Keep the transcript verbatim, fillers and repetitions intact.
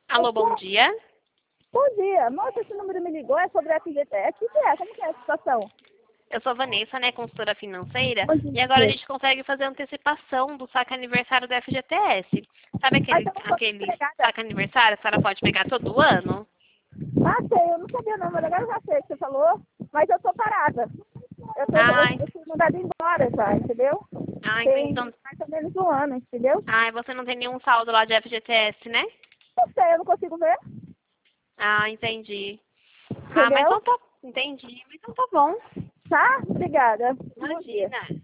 Alô, bom dia. Bom dia. Moça, esse número me ligou, é sobre a F G T S. O que é? Como que é a situação? Eu sou a Vanessa, né, consultora financeira, Bom dia. e agora a gente consegue fazer antecipação do saque aniversário da F G T S. Sabe Mas aquele, eu não sou aquele empregada. saque aniversário que a senhora pode pegar todo ano? Ah, sei, eu não sabia não, mas agora eu já sei o que você falou. Mas eu tô parada. Eu, tô, eu, Ai, eu fui mandada embora já, entendeu? ai, Tem então, mais ou menos um ano, entendeu? ai, você não tem nenhum saldo lá de F G T S, né? Não sei, eu não consigo ver, Ah, entendi. Ah, mas entendeu? então tá, entendi, mas então tá bom. Tá? Obrigada. Bom dia. Imagina.